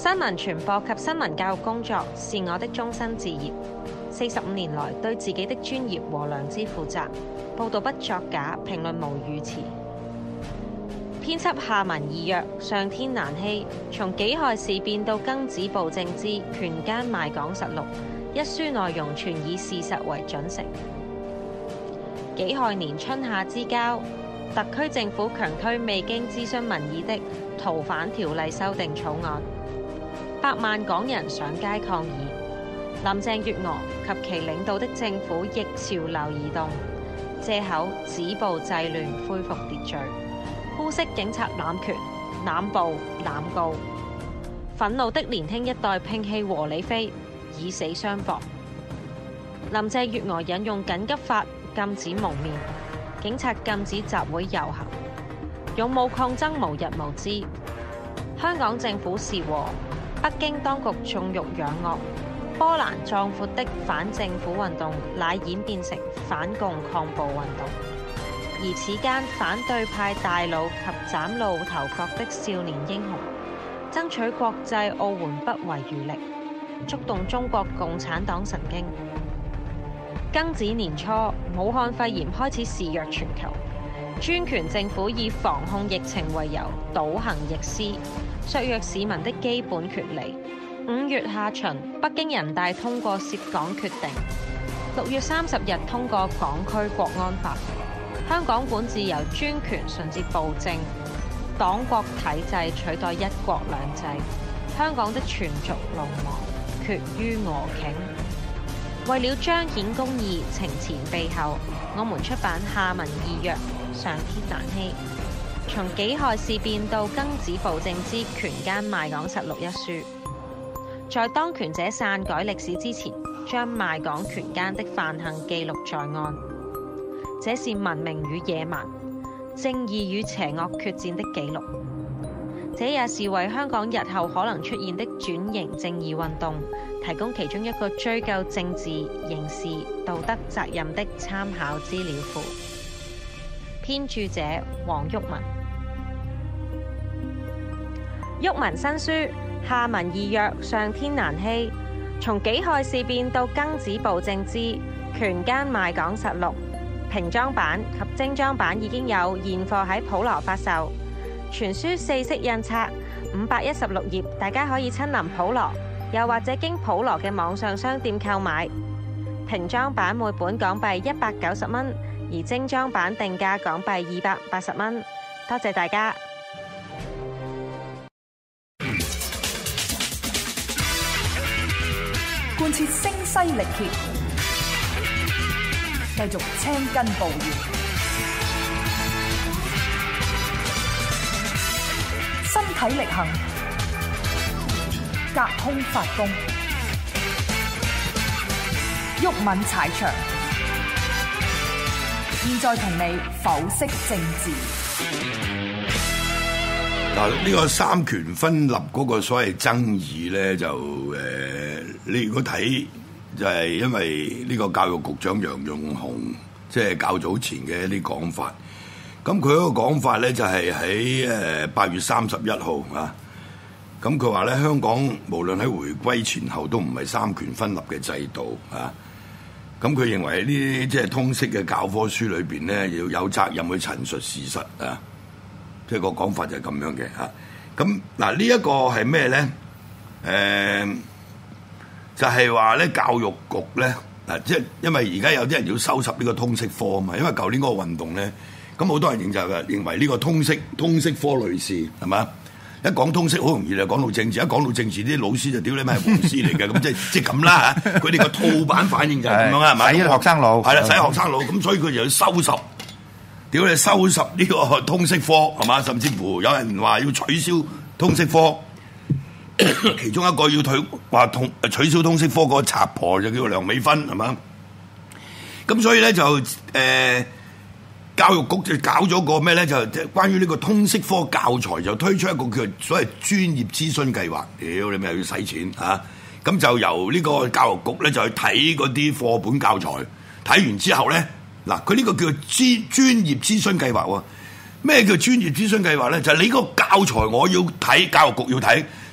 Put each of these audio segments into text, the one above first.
新聞傳播及新聞教育工作是我的終身志業。45年來，對自己的專業和良知負責，報導不作假，評論無語詞。編輯下文意約，上天難欺。從己亥事變到庚子暴政之權奸賣港實錄，一書內容全以事實為準繩。己亥年春夏之交，特區政府強推未經諮詢民意的逃犯條例修訂草案，百萬港人上街抗議。林鄭月娥及其領導的政府逆潮流而動，借口止暴制亂恢復秩序，污蔑警察濫權、濫暴、濫告。憤怒的年輕一代摒棄和理非，以死相搏。林鄭月娥引用緊急法禁止蒙面，警察禁止集會遊行，勇武抗爭無日無之。香港政府是和，北京當局縱欲養惡。波瀾壯闊的反政府運動乃演變成反共抗暴運動，而此間反對派大佬及嶄露頭角的少年英雄，爭取國際奧援不遺餘力，觸動中國共產黨神經。庚子年初，武漢肺炎開始肆虐全球，專權政府以防控疫情為由，倒行逆施，削弱市民的基本權利。5月下旬，北京人大通過涉港決定；6月30日通過港區國安法。香港管治由專權順至暴政，黨國體制取代一國兩制。香港的全族龍亡，決於俄頃。為了彰顯公義，情前備後，我們出版下文意約，上天難欺。從己亥事變到庚子暴政之權奸賣港實錄一書。在當權者篡改歷史之前，將賣港權奸的犯行記錄在案。這是文明與野蠻、正義與邪惡決戰的記錄。這也是為香港日後可能出現的轉型正義運動提供其中一個追究政治、刑事、道德責任的參考資料庫。編著者黃毓民。毓民新書。下文意約，上天難欺。從己亥事變到庚子暴政之權奸賣港實錄，平裝版及精裝版已經有現貨喺普羅發售。全書4色印刷，516頁，大家可以親臨普羅，又或者經普羅嘅網上商店購買。平裝版每本港幣190蚊，而精裝版定價港幣280蚊。多謝大家。 貫徹聲嘶力竭，繼續青筋暴現，身體力行，隔空發功，毓民踩場。現在同你剖析政治。 嗱，呢個三權分立嗰個所謂爭議咧，你如果睇就係因為呢個教育局長楊潤雄即係較早前嘅一啲講法，咁佢嗰個講法咧就係喺8月31號啊，咁佢話咧香港無論喺回歸前後都唔係三權分立嘅制度啊，咁佢認為呢啲即係通識嘅教科書裏邊咧要有責任去陳述事實啊。即係個講法就係咁樣嘅嚇，咁嗱呢一個係咩咧？就係話咧教育局咧嗱，即係因為而家有啲人要收拾呢個通識科啊嘛，因為舊年嗰個運動咧，咁好多人認為呢個通識科類似係嘛？一講通識好容易就講到政治，一講到政治啲老師就屌你咩係黃絲嚟嘅，咁即係咁啦嚇，佢哋個套版反應就係咁樣啦，係咪？ 洗學生腦係啦，洗學生腦，咁所以佢就要收拾。屌你收拾呢個通識科係嘛？甚至乎有人話要取消通識科，其中一個要取消通識科個賊婆就叫梁美芬係嘛？咁所以咧就教育局就搞咗個咩咧？就關於呢個通識科教材就推出一個叫所謂專業諮詢計劃。屌你咪又要使錢嚇？咁就由呢個教育局咧就去睇嗰啲課本教材，睇完之後咧。嗱，佢呢個叫專業諮詢計劃喎。咩叫專業諮詢計劃咧？就係你個教材我要睇，教育局要睇，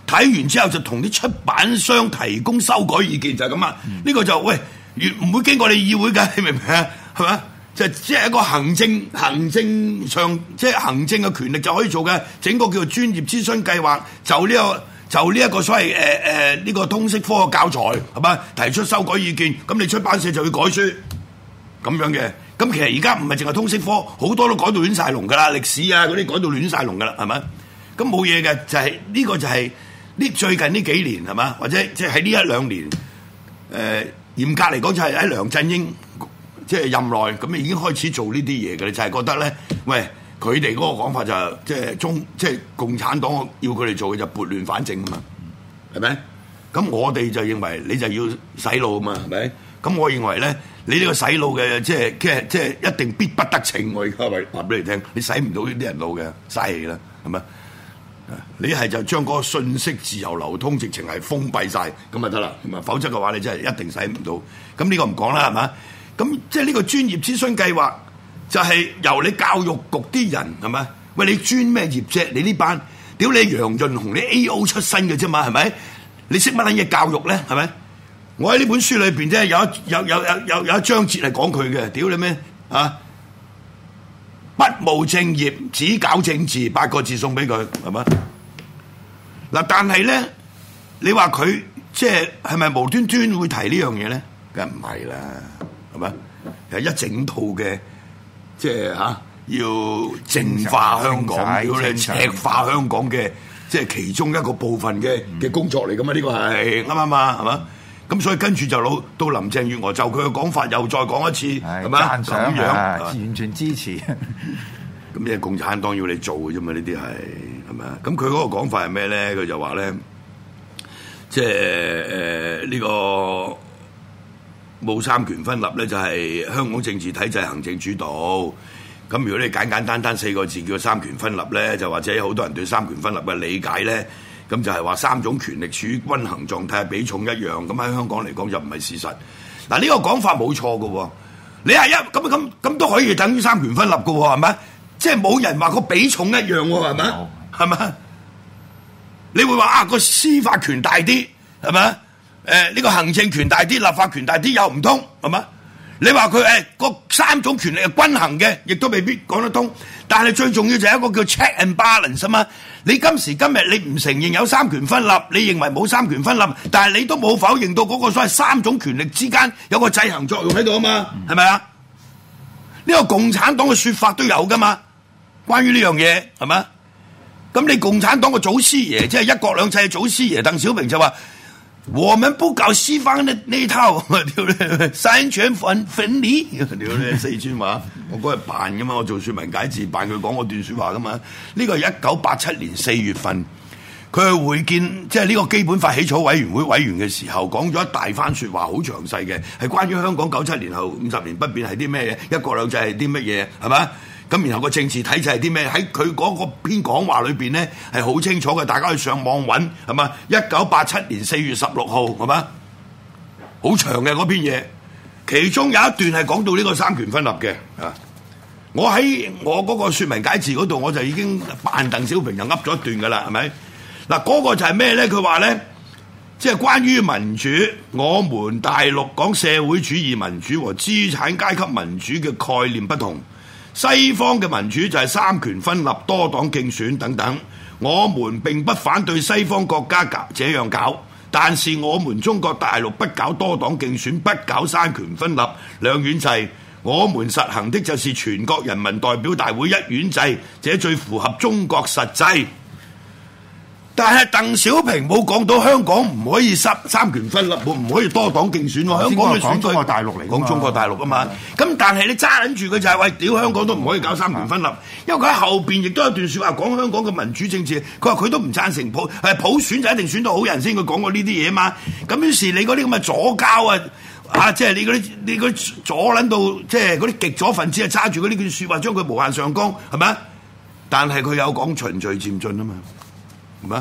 睇完之後就同啲出版商提供修改意見，就係咁啊！呢個就喂，唔會經過你議會㗎，你明唔明啊？係咪？就即係一個行政上即係行政嘅權力就可以做嘅，整個叫做專業諮詢計劃，就呢一個所謂呢個通識科嘅教材係嘛，提出修改意見，咁你出版社就要改書咁樣嘅。咁其實而家唔係淨係通識科，好多都改到亂晒龍㗎啦，歷史啊嗰啲改到亂晒龍㗎啦，係咪？咁冇嘢嘅，就係呢個就係呢最近呢幾年係嘛，或者即係喺呢一兩年嚴格嚟講就係喺梁振英即係任內咁已經開始做呢啲嘢嘅，就係覺得咧，喂佢哋嗰個講法就係即係共產黨要佢哋做嘅就撥亂反正啊嘛，係咪？咁我哋就認為你就要洗腦啊嘛，係咪？咁我認為咧，你呢個洗腦嘅即係一定必不得逞。我而家話俾你聽，你洗唔到呢啲人腦嘅，嘥氣啦，係咪？你係就將嗰個信息自由流通直情係封閉晒，咁就得啦。咁啊，否則嘅話你真係一定洗唔到。咁呢個唔講啦，係嘛？咁即係呢個專業諮詢計劃就係由你教育局啲人係咪？喂，你專咩業啫？你呢班屌你楊潤雄，你 A.O. 出身嘅啫嘛，係咪？你識乜撚嘢教育咧？係咪？我喺呢本書裏邊真係有一章節係講佢嘅，屌你咩啊？不務正業，只搞政治，8個字送俾佢，係咪？嗱，但係咧，你話佢即係咪無端端會提呢樣嘢咧？梗係唔係啦，係咪？係一整套嘅，即係要淨化香港，要你赤化香港嘅，即係其中一個部分嘅工作嚟噶嘛？呢個係啱唔啱啊？係嘛？咁所以跟住就到林鄭月娥就佢嘅講法又再講一次，係咪讚賞咁樣完全支持。 咁即係共產黨要你做嘅啫嘛？呢啲係咪啊？咁佢嗰個講法係咩咧？佢就話咧，即係呢個冇三權分立咧，就係香港政治體制行政主導。咁如果你簡單4個字叫三權分立咧，就或者好多人對三權分立嘅理解咧。咁就係話3種權力處於均衡狀態，比重一樣。咁喺香港嚟講就唔係事實。嗱，呢個講法冇錯嘅喎。你係咁都可以等於三權分立嘅喎，係咪？即係冇人話個比重一樣喎，係咪？係咪？你會話個司法權大啲，係咪？呢個行政權大啲，立法權大啲又唔通，係咪？你話佢個3種權力係均衡嘅，亦都未必講得通。但係最重要就係一個叫 check and balance 啊嘛。你今時今日你唔承認有三權分立，你認為冇三權分立，但係你都冇否認到嗰個所謂3種權力之間有個制衡作用喺度啊嘛，係咪啊？呢個共產黨嘅說法都有噶嘛，關於呢樣嘢係咪？咁你共產黨嘅祖師爺即係一國兩制嘅祖師爺鄧小平就話：我們不搞西方呢套，屌你三權分離，屌你四川話，我嗰日扮噶嘛，我做說文解字扮佢講嗰段說話噶嘛。呢個係1987年4月份，佢去會見即係呢個基本法起草委員會委員嘅時候，講咗一大番說話，好詳細嘅，係關於香港97年後50年不變係啲咩嘢，一國兩制係啲乜嘢，係咪？咁然後個政治體制係啲咩？喺佢嗰個篇講話裏邊咧係好清楚嘅，大家去上網揾係嘛？1987年4月16號係嘛？好長嘅嗰篇嘢，其中有一段係講到呢個三權分立嘅啊！我喺我嗰個説文解字嗰度，我就已經扮鄧小平就噏咗一段㗎啦，係咪？嗱，嗰個就係咩咧？佢話咧，即係關於民主，我們大陸講社會主義民主和資產階級民主嘅概念不同。西方嘅民主就係三權分立、多黨競選等等，我們並不反對西方國家這樣搞，但是我們中國大陸不搞多黨競選，不搞三權分立兩院制，我們實行的就是全國人民代表大會一院制，這最符合中國實際。但係鄧小平冇講到香港唔可以三權分立，唔可以多黨競選喎。香港嘅選舉講中國大陸嚟， 講中國大陸啊嘛。咁但係你揸緊住佢就係喂，屌香港都唔可以搞三權分立，因為佢喺後邊亦都有段説話講香港嘅民主政治。佢話佢都唔贊成普選就一定選到好人先，佢講過呢啲嘢嘛。咁於是你嗰啲咁嘅左膠即係你嗰啲左撚到即係嗰啲極左分子揸住嗰啲句説話，將佢無限上綱係咪？但係佢有講循序漸進啊嘛。係嘛？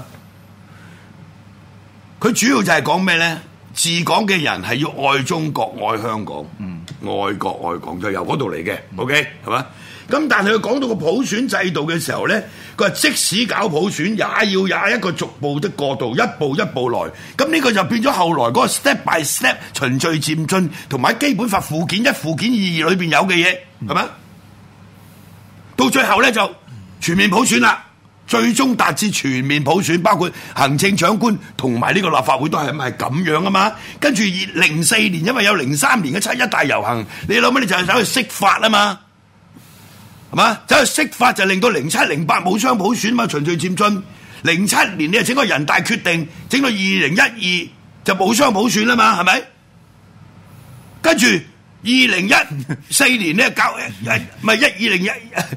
佢主要就係講咩咧？治港嘅人係要愛中國、愛香港，愛國愛港就由嗰度嚟嘅。OK 係嘛？ 咁但係佢講到個普選制度嘅時候咧，佢話即使搞普選，也要有一個逐步的過渡，一步一步來。咁呢個就變咗後來嗰個 step by step 循序漸進，同埋基本法附件一、附件二裏邊有嘅嘢，係咪？到最後咧就全面普選啦，最終達至全面普選，包括行政長官同埋呢個立法會都係咁樣啊嘛。跟住04年，因為有03年嘅七一大遊行，你諗乜？你就係走去釋法啊嘛，係嘛？走去釋法就令到07、08冇雙普選嘛，循序漸進。07年你就整個人大決定，整到2012就冇雙普選啦嘛，係咪？跟住2014年咧搞唔係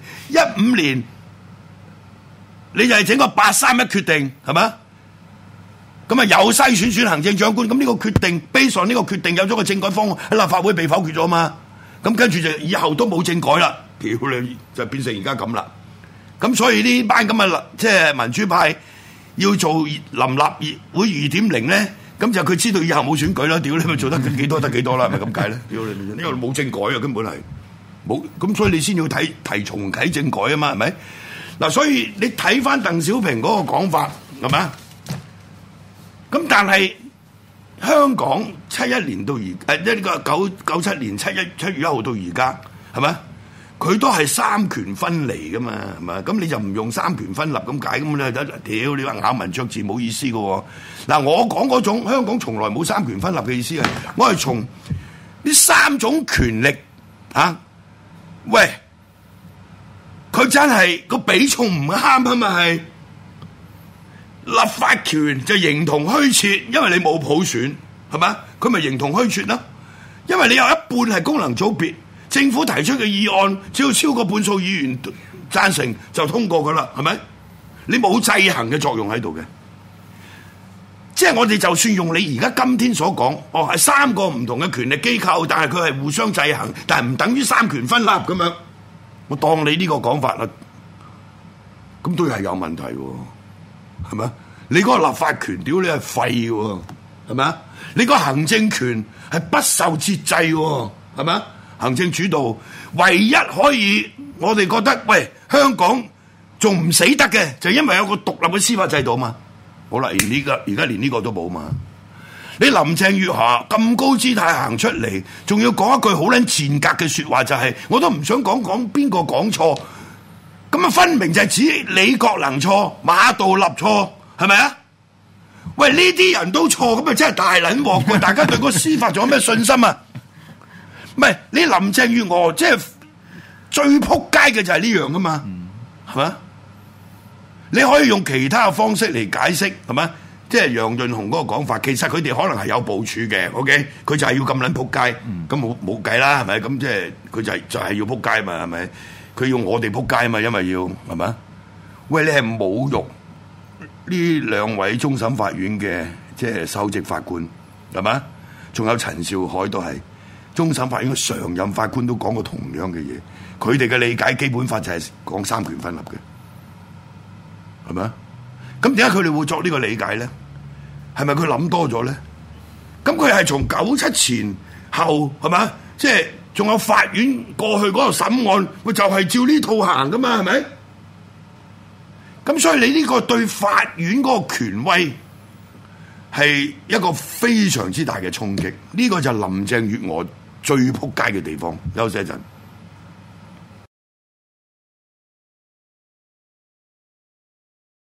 2015年，你就係整個831決定係嘛？咁啊又篩選行政長官，咁呢個決定 based on 呢個決定有咗個政改方案喺立法會被否決咗嘛？咁跟住就以後都冇政改啦，屌你就變成而家咁啦。咁所以呢班咁嘅即係民主派要做臨立會2.0咧。咁就佢知道以後冇選舉啦，屌你咪做得幾多得幾多啦，係咪咁解咧？屌你，因為冇政改啊，根本係冇，咁所以你先要提重啟政改啊嘛，係咪？嗱，所以你睇翻鄧小平嗰個講法係咪？咁但係香港71年到呢個97年7月1號到而家係咪？佢都係三權分離噶嘛，係咪？咁你就唔用三權分立咁解咁咧？屌你話咬文嚼字冇意思噶喎！嗱，我講嗰種香港從來冇三權分立嘅意思嘅，我係從呢三種權力喂，佢真係個比重唔啱啊嘛係。立法權就形同虛設，因為你冇普選，係咪？佢咪形同虛設啦？因為你有一半係功能組別。政府提出嘅議案，只要超過半數議員贊成就通過㗎啦，係咪？你冇制衡嘅作用喺度嘅，即係我哋就算用你而家今天所講，係三個唔同嘅權力機構，但係佢係互相制衡，但係唔等於三權分立咁樣。我當你呢個講法啦，咁都係有問題喎，係咪？你嗰個立法權屌你係廢喎，係咪？你嗰個行政權係不受節制喎，係咪？行政主導唯一可以我哋覺得喂香港仲唔死得嘅，就因為有個獨立嘅司法制度嘛。好啦，而家連呢個都冇嘛。你林鄭月娥咁高姿態行出嚟，仲要講一句好撚賤格嘅說話，就係我都唔想講邊個講錯，咁啊分明就係指李國能錯，馬道立錯，係咪啊？喂，呢啲人都錯，咁啊真係大撚鑊喎！大家對個司法仲有咩信心啊？唔係你林鄭月娥即係最撲街嘅就係呢樣噶嘛，係嘛？你可以用其他嘅方式嚟解釋，係嘛？即係楊潤雄嗰個講法，其實佢哋可能係有部署嘅 ，OK？ 佢就係要咁撚撲街，咁冇計啦，係咪？咁即係佢就係要撲街嘛，係咪？佢要我哋撲街嘛，因為要係嘛？喂，你係侮辱呢兩位終審法院嘅即係首席法官，係嘛？仲有陳兆愷都係。終審法院嘅常任法官都講過同樣嘅嘢，佢哋嘅理解基本法就係講三權分立嘅，係咪啊？咁點解佢哋會作呢個理解咧？係咪佢諗多咗咧？咁佢係從97前後係咪？即係仲有法院過去嗰個審案，佢就係照呢套行噶嘛？係咪？咁所以你呢個對法院嗰個權威係一個非常之大嘅衝擊，呢個就係林鄭月娥最撲街嘅地方。休息一陣。